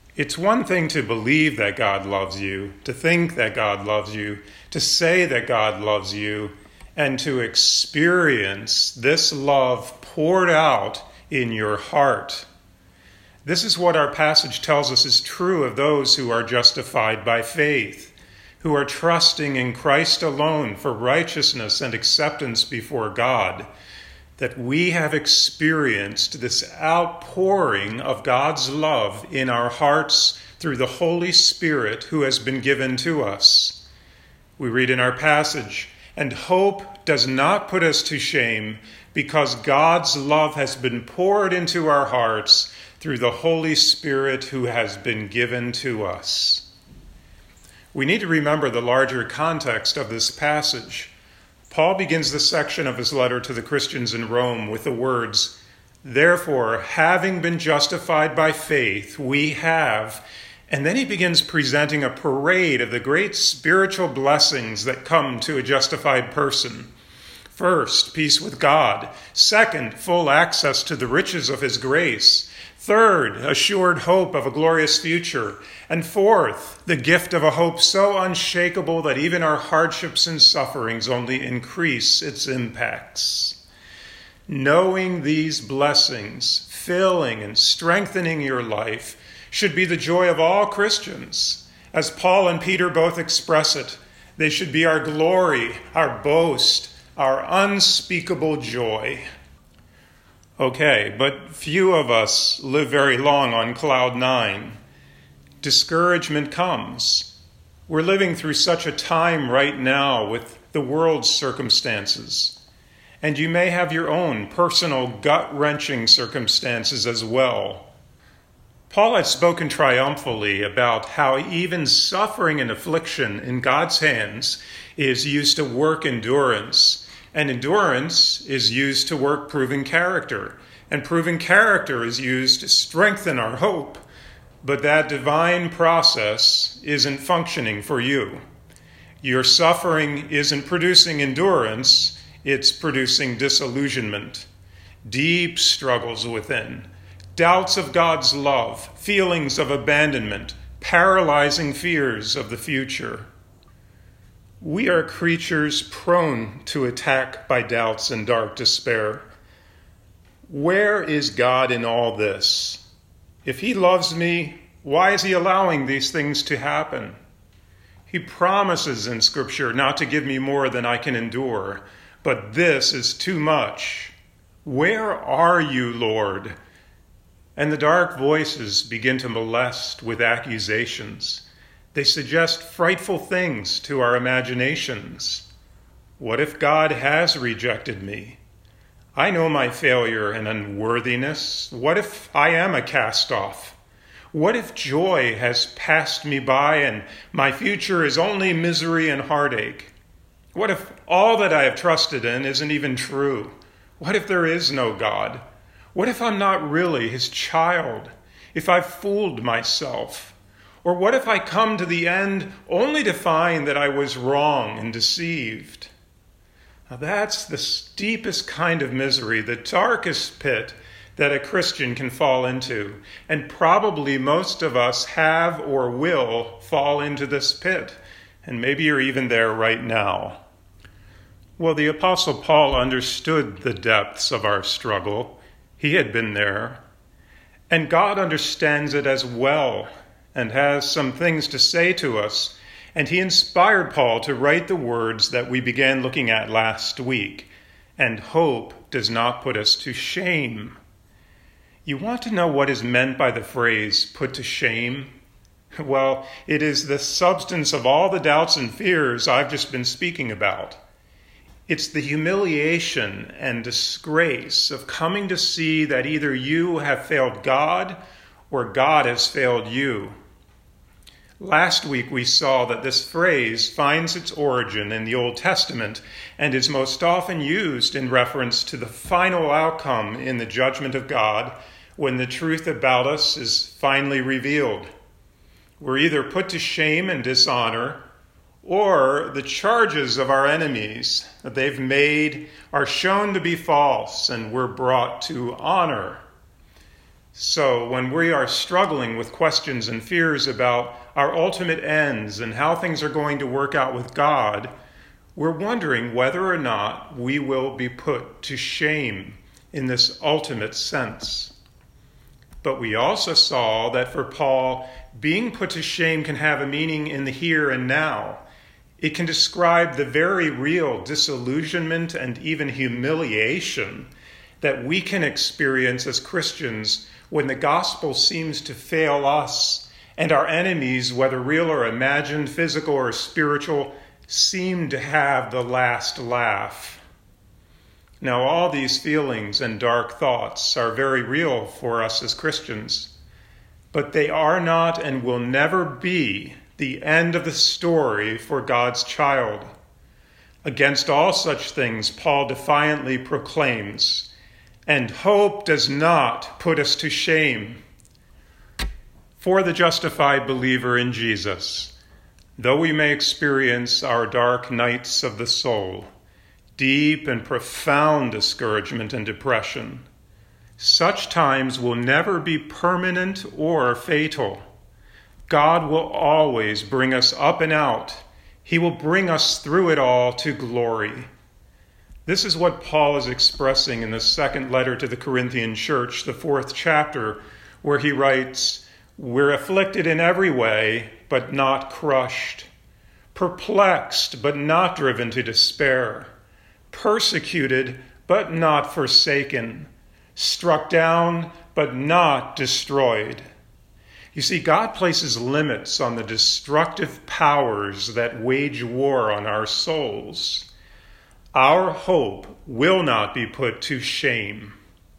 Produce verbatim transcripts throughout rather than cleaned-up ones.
It's one thing to believe that God loves you, to think that God loves you, to say that God loves you, and to experience this love poured out in your heart. This is what our passage tells us is true of those who are justified by faith, who are trusting in Christ alone for righteousness and acceptance before God, that we have experienced this outpouring of God's love in our hearts through the Holy Spirit who has been given to us. We read in our passage, "And hope does not put us to shame, because God's love has been poured into our hearts through the Holy Spirit who has been given to us." We need to remember the larger context of this passage. Paul begins this section of his letter to the Christians in Rome with the words, "Therefore, having been justified by faith, we have," and then he begins presenting a parade of the great spiritual blessings that come to a justified person. First, peace with God. Second, full access to the riches of his grace. Third, assured hope of a glorious future. And fourth, the gift of a hope so unshakable that even our hardships and sufferings only increase its impacts. Knowing these blessings, filling and strengthening your life, should be the joy of all Christians. As Paul and Peter both express it, they should be our glory, our boast, our unspeakable joy. Okay, but few of us live very long on cloud nine. Discouragement comes. We're living through such a time right now with the world's circumstances. And you may have your own personal gut-wrenching circumstances as well. Paul had spoken triumphantly about how even suffering and affliction in God's hands is used to work endurance. And endurance is used to work proven character. And proven character is used to strengthen our hope. But that divine process isn't functioning for you. Your suffering isn't producing endurance, it's producing disillusionment, deep struggles within, doubts of God's love, feelings of abandonment, paralyzing fears of the future. We are creatures prone to attack by doubts and dark despair. Where is God in all this? If he loves me, why is he allowing these things to happen? He promises in Scripture not to give me more than I can endure, but this is too much. Where are you, Lord? And the dark voices begin to molest with accusations. They suggest frightful things to our imaginations. What if God has rejected me? I know my failure and unworthiness. What if I am a cast-off? What if joy has passed me by and my future is only misery and heartache? What if all that I have trusted in isn't even true? What if there is no God? What if I'm not really his child? If I've fooled myself? Or what if I come to the end only to find that I was wrong and deceived? Now that's the steepest kind of misery, the darkest pit that a Christian can fall into. And probably most of us have or will fall into this pit. And maybe you're even there right now. Well, the Apostle Paul understood the depths of our struggle. He had been there. And God understands it as well, and has some things to say to us. And he inspired Paul to write the words that we began looking at last week. And hope does not put us to shame. You want to know what is meant by the phrase, put to shame? Well, it is the substance of all the doubts and fears I've just been speaking about. It's the humiliation and disgrace of coming to see that either you have failed God or God has failed you. Last week we saw that this phrase finds its origin in the Old Testament and is most often used in reference to the final outcome in the judgment of God when the truth about us is finally revealed. We're either put to shame and dishonor, or the charges of our enemies that they've made are shown to be false and we're brought to honor. So when we are struggling with questions and fears about our ultimate ends and how things are going to work out with God, we're wondering whether or not we will be put to shame in this ultimate sense. But we also saw that for Paul, being put to shame can have a meaning in the here and now. It can describe the very real disillusionment and even humiliation that we can experience as Christians when the gospel seems to fail us and our enemies, whether real or imagined, physical or spiritual, seem to have the last laugh. Now, all these feelings and dark thoughts are very real for us as Christians, but they are not and will never be the end of the story for God's child. Against all such things, Paul defiantly proclaims, and hope does not put us to shame. For the justified believer in Jesus, though we may experience our dark nights of the soul, deep and profound discouragement and depression, such times will never be permanent or fatal. God will always bring us up and out. He will bring us through it all to glory. This is what Paul is expressing in the second letter to the Corinthian church, the fourth chapter, where he writes, "We're afflicted in every way, but not crushed, perplexed, but not driven to despair, persecuted, but not forsaken, struck down, but not destroyed." You see, God places limits on the destructive powers that wage war on our souls. Our hope will not be put to shame.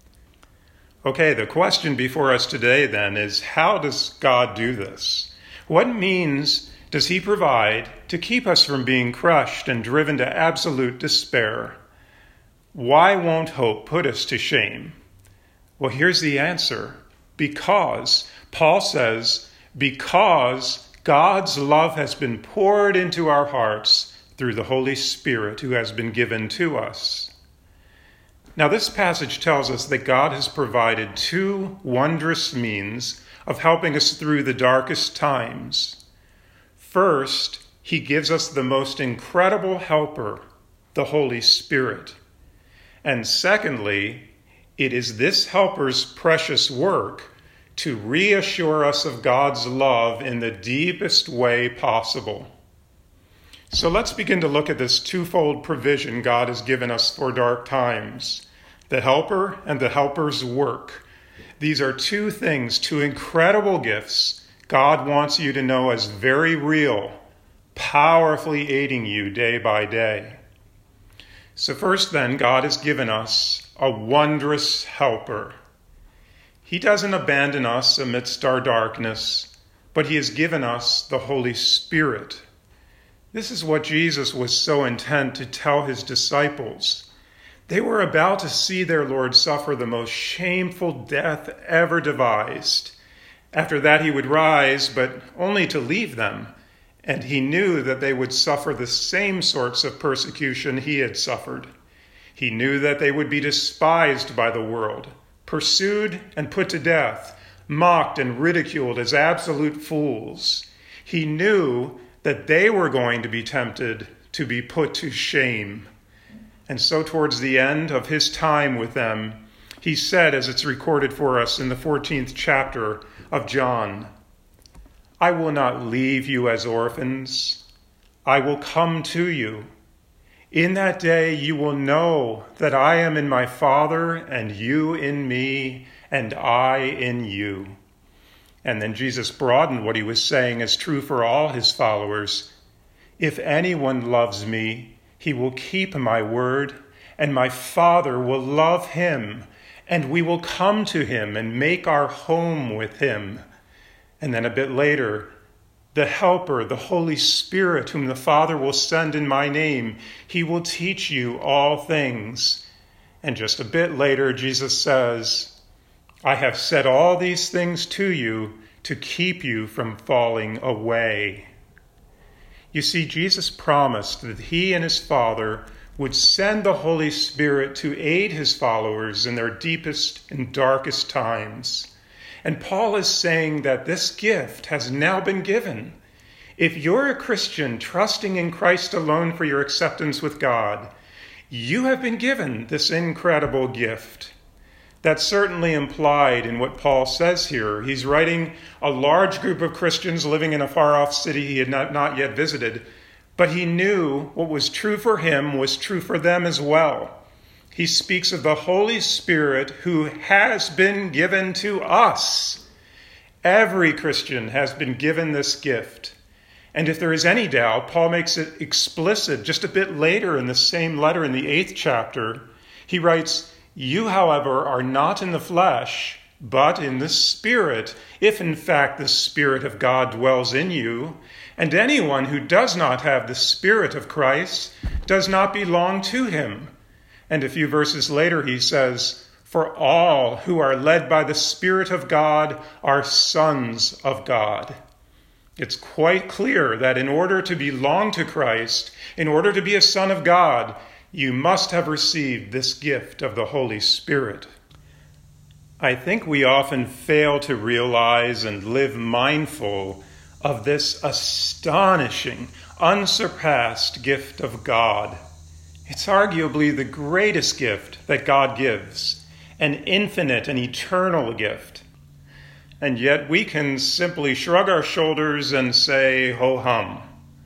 Okay, the question before us today then is, how does God do this? What means does he provide to keep us from being crushed and driven to absolute despair? Why won't hope put us to shame? Well, here's the answer. Because, Paul says, because God's love has been poured into our hearts through the Holy Spirit who has been given to us. Now, this passage tells us that God has provided two wondrous means of helping us through the darkest times. First, he gives us the most incredible helper, the Holy Spirit. And secondly, it is this helper's precious work to reassure us of God's love in the deepest way possible. So let's begin to look at this twofold provision God has given us for dark times, the helper and the helper's work. These are two things, two incredible gifts God wants you to know as very real, powerfully aiding you day by day. So first then, God has given us a wondrous helper. He doesn't abandon us amidst our darkness, but he has given us the Holy Spirit. This is what Jesus was so intent to tell his disciples. They were about to see their Lord suffer the most shameful death ever devised. After that he would rise, but only to leave them, and he knew that they would suffer the same sorts of persecution he had suffered. He knew that they would be despised by the world, pursued and put to death, mocked and ridiculed as absolute fools. He knew that they were going to be tempted to be put to shame. And so towards the end of his time with them, he said, as it's recorded for us in the fourteenth chapter of John, "I will not leave you as orphans. I will come to you. In that day you will know that I am in my Father, and you in me, and I in you." And then Jesus broadened what he was saying as true for all his followers. "If anyone loves me, he will keep my word, and my Father will love him, and we will come to him and make our home with him." And then a bit later, "The Helper, the Holy Spirit, whom the Father will send in my name, he will teach you all things." And just a bit later, Jesus says, "I have said all these things to you to keep you from falling away." You see, Jesus promised that he and his Father would send the Holy Spirit to aid his followers in their deepest and darkest times. And Paul is saying that this gift has now been given. If you're a Christian trusting in Christ alone for your acceptance with God, you have been given this incredible gift. That's certainly implied in what Paul says here. He's writing a large group of Christians living in a far-off city he had not, not yet visited, but he knew what was true for him was true for them as well. He speaks of the Holy Spirit who has been given to us. Every Christian has been given this gift. And if there is any doubt, Paul makes it explicit just a bit later in the same letter in the eighth chapter. He writes, "You, however, are not in the flesh, but in the Spirit, if in fact the Spirit of God dwells in you. And anyone who does not have the Spirit of Christ does not belong to him." And a few verses later he says, "For all who are led by the Spirit of God are sons of God." It's quite clear that in order to belong to Christ, in order to be a son of God, you must have received this gift of the Holy Spirit. I think we often fail to realize and live mindful of this astonishing, unsurpassed gift of God. It's arguably the greatest gift that God gives, an infinite and eternal gift. And yet we can simply shrug our shoulders and say, ho-hum.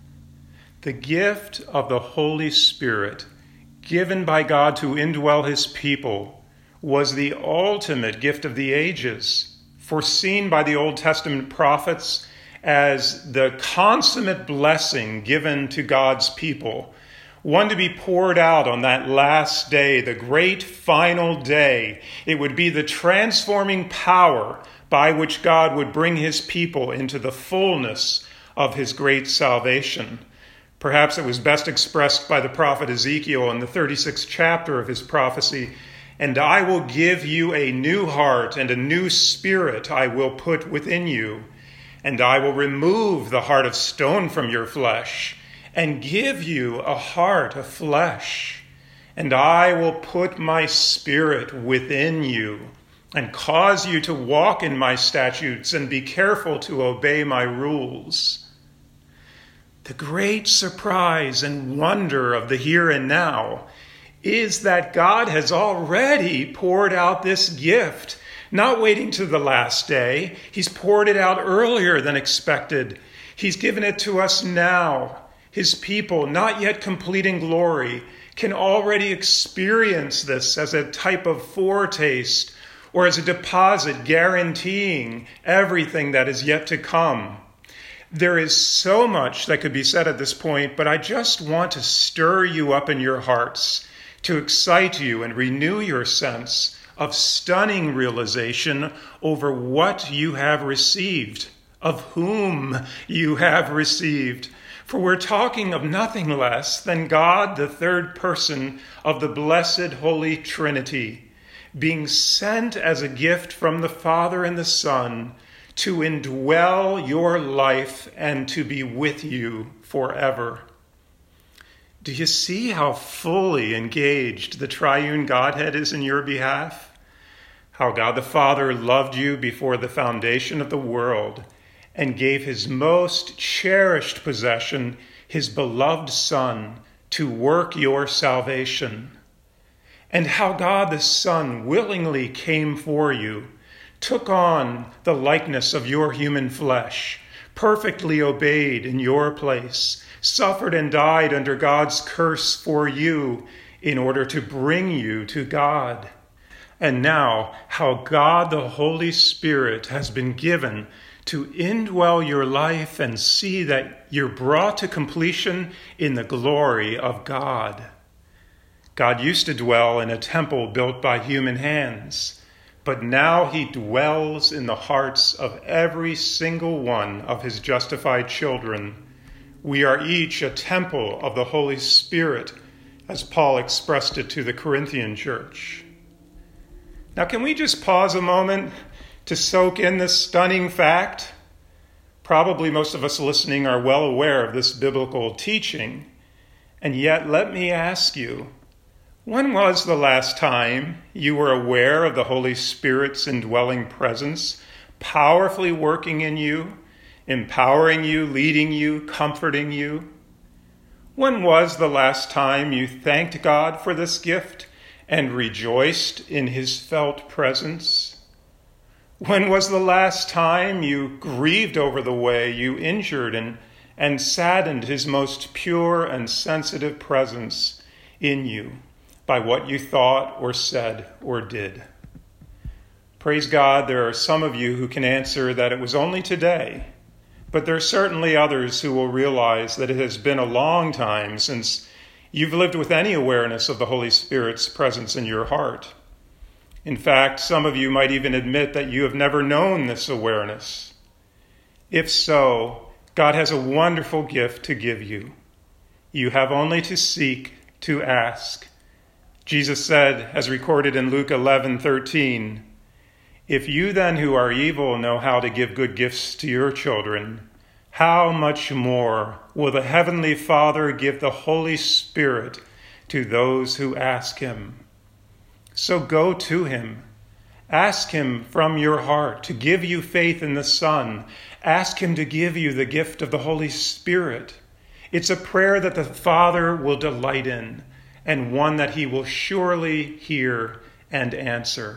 The gift of the Holy Spirit, given by God to indwell his people, was the ultimate gift of the ages, foreseen by the Old Testament prophets as the consummate blessing given to God's people, one to be poured out on that last day, the great final day. It would be the transforming power by which God would bring his people into the fullness of his great salvation. Perhaps it was best expressed by the prophet Ezekiel in the thirty-sixth chapter of his prophecy, "And I will give you a new heart, and a new spirit I will put within you. And I will remove the heart of stone from your flesh, and give you a heart of flesh. And I will put my spirit within you, and cause you to walk in my statutes and be careful to obey my rules." The great surprise and wonder of the here and now is that God has already poured out this gift, not waiting to the last day. He's poured it out earlier than expected. He's given it to us now. His people, not yet complete in glory, can already experience this as a type of foretaste or as a deposit guaranteeing everything that is yet to come. There is so much that could be said at this point, but I just want to stir you up in your hearts, to excite you and renew your sense of stunning realization over what you have received, of whom you have received. For we're talking of nothing less than God, the third person of the blessed Holy Trinity, being sent as a gift from the Father and the Son to indwell your life and to be with you forever. Do you see how fully engaged the triune Godhead is in your behalf? How God the Father loved you before the foundation of the world and gave his most cherished possession, his beloved Son, to work your salvation. And how God the Son willingly came for you, took on the likeness of your human flesh, perfectly obeyed in your place, suffered and died under God's curse for you in order to bring you to God. And now, how God the Holy Spirit has been given to indwell your life and see that you're brought to completion in the glory of God. God used to dwell in a temple built by human hands, but now he dwells in the hearts of every single one of his justified children. We are each a temple of the Holy Spirit, as Paul expressed it to the Corinthian church. Now, can we just pause a moment to soak in this stunning fact? Probably most of us listening are well aware of this biblical teaching. And yet, let me ask you, when was the last time you were aware of the Holy Spirit's indwelling presence powerfully working in you, empowering you, leading you, comforting you? When was the last time you thanked God for this gift and rejoiced in his felt presence? When was the last time you grieved over the way you injured and, and saddened his most pure and sensitive presence in you by what you thought or said or did? Praise God, there are some of you who can answer that it was only today. But there are certainly others who will realize that it has been a long time since you've lived with any awareness of the Holy Spirit's presence in your heart. In fact, some of you might even admit that you have never known this awareness. If so, God has a wonderful gift to give you. You have only to seek, to ask. Jesus said, as recorded in Luke eleven thirteen, "If you then who are evil know how to give good gifts to your children, how much more will the Heavenly Father give the Holy Spirit to those who ask him?" So go to him. Ask him from your heart to give you faith in the Son. Ask him to give you the gift of the Holy Spirit. It's a prayer that the Father will delight in, and one that he will surely hear and answer.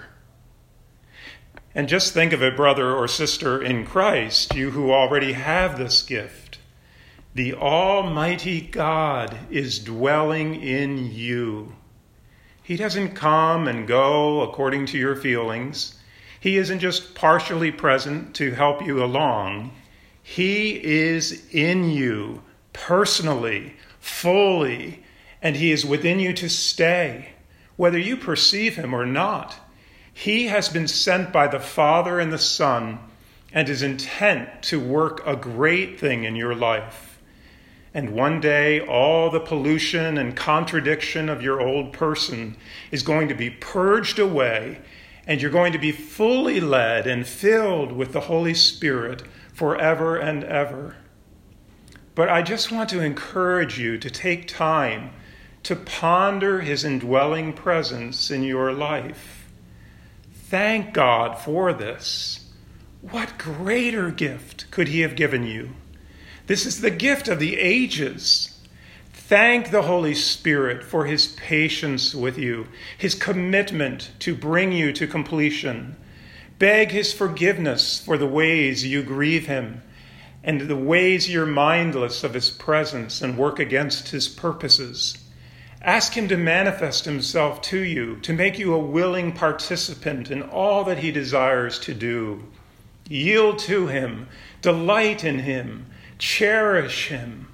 And just think of it, brother or sister in Christ, you who already have this gift. The Almighty God is dwelling in you. He doesn't come and go according to your feelings. He isn't just partially present to help you along. He is in you personally, fully, and he is within you to stay, whether you perceive him or not. He has been sent by the Father and the Son and is intent to work a great thing in your life. And one day, all the pollution and contradiction of your old person is going to be purged away, and you're going to be fully led and filled with the Holy Spirit forever and ever. But I just want to encourage you to take time to ponder his indwelling presence in your life. Thank God for this. What greater gift could he have given you? This is the gift of the ages. Thank the Holy Spirit for his patience with you, his commitment to bring you to completion. Beg his forgiveness for the ways you grieve him and the ways you're mindless of his presence and work against his purposes. Ask him to manifest himself to you, to make you a willing participant in all that he desires to do. Yield to him, delight in him, cherish him.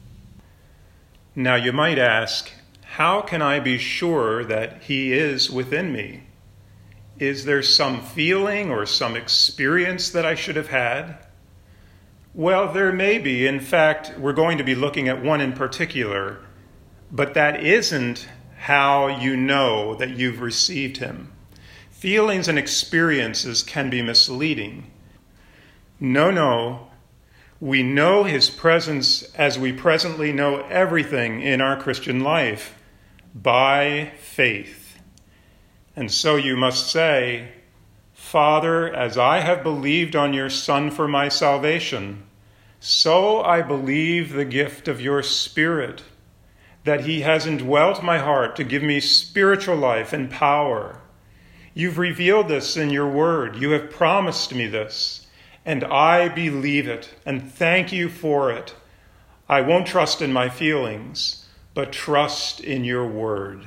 Now you might ask, how can I be sure that he is within me? Is there some feeling or some experience that I should have had? Well, there may be. In fact, we're going to be looking at one in particular, but that isn't how you know that you've received him. Feelings and experiences can be misleading. No, no. We know his presence as we presently know everything in our Christian life, by faith. And so you must say, Father, as I have believed on your Son for my salvation, so I believe the gift of your Spirit, that he has indwelt my heart to give me spiritual life and power. You've revealed this in your word. You have promised me this. And I believe it, and thank you for it. I won't trust in my feelings, but trust in your word.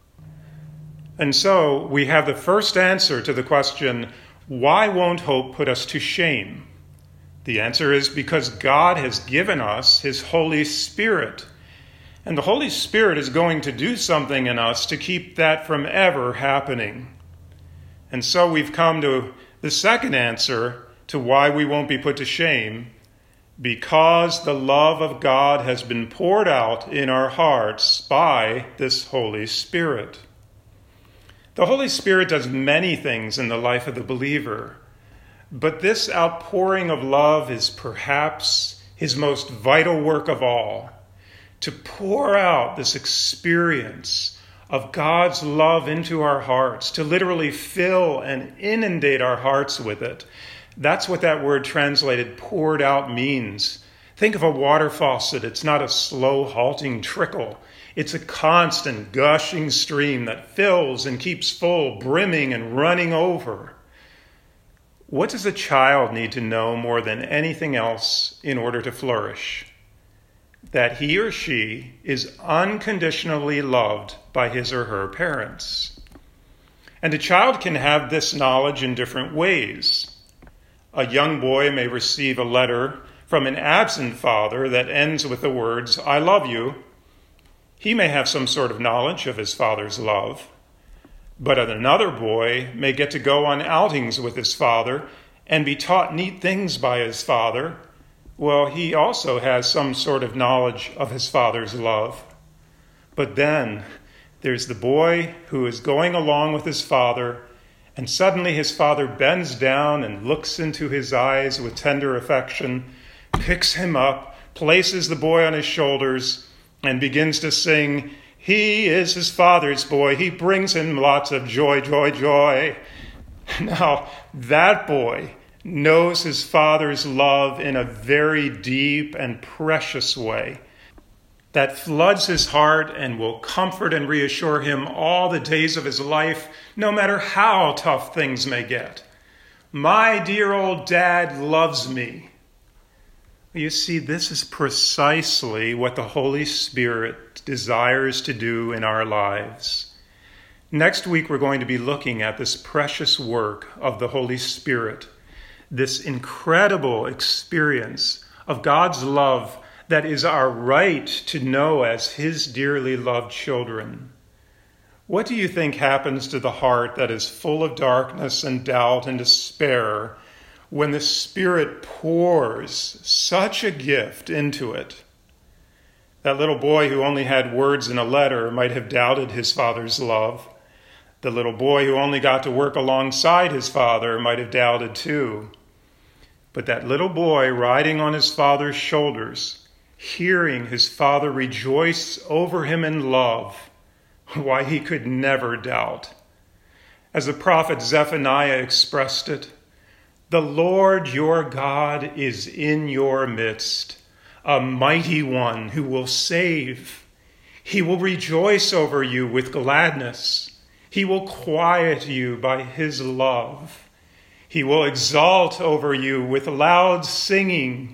And so we have the first answer to the question, why won't hope put us to shame? The answer is because God has given us his Holy Spirit. And the Holy Spirit is going to do something in us to keep that from ever happening. And so we've come to the second answer to why we won't be put to shame, because the love of God has been poured out in our hearts by this Holy Spirit. The Holy Spirit does many things in the life of the believer, but this outpouring of love is perhaps his most vital work of all, to pour out this experience of God's love into our hearts, to literally fill and inundate our hearts with it. That's what that word translated poured out means. Think of a water faucet. It's not a slow, halting trickle. It's a constant, gushing stream that fills and keeps full, brimming and running over. What does a child need to know more than anything else in order to flourish? That he or she is unconditionally loved by his or her parents. And a child can have this knowledge in different ways. A young boy may receive a letter from an absent father that ends with the words, "I love you." He may have some sort of knowledge of his father's love. But another boy may get to go on outings with his father and be taught neat things by his father. Well, he also has some sort of knowledge of his father's love. But then there's the boy who is going along with his father, and suddenly his father bends down and looks into his eyes with tender affection, picks him up, places the boy on his shoulders, and begins to sing, "He is his father's boy. He brings him lots of joy, joy, joy." Now, that boy knows his father's love in a very deep and precious way that floods his heart and will comfort and reassure him all the days of his life, no matter how tough things may get. My dear old dad loves me. You see, this is precisely what the Holy Spirit desires to do in our lives. Next week, we're going to be looking at this precious work of the Holy Spirit, this incredible experience of God's love that is our right to know as his dearly loved children. What do you think happens to the heart that is full of darkness and doubt and despair when the Spirit pours such a gift into it? That little boy who only had words in a letter might have doubted his father's love. The little boy who only got to work alongside his father might have doubted too. But that little boy riding on his father's shoulders, hearing his father rejoice over him in love, why, he could never doubt. As the prophet Zephaniah expressed it, "The Lord your God is in your midst, a mighty one who will save. He will rejoice over you with gladness. He will quiet you by his love. He will exalt over you with loud singing."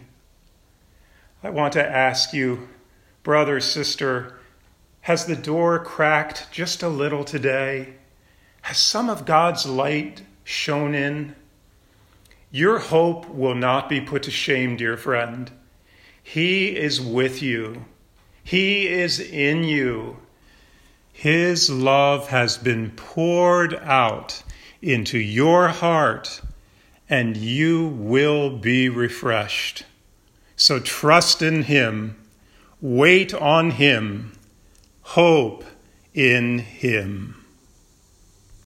I want to ask you, brother, sister, has the door cracked just a little today? Has some of God's light shone in? Your hope will not be put to shame, dear friend. He is with you. He is in you. His love has been poured out into your heart, and you will be refreshed. So trust in him, wait on him, hope in him.